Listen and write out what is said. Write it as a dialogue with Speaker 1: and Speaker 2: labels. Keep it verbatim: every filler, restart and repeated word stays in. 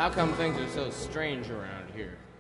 Speaker 1: How come things are so strange around here?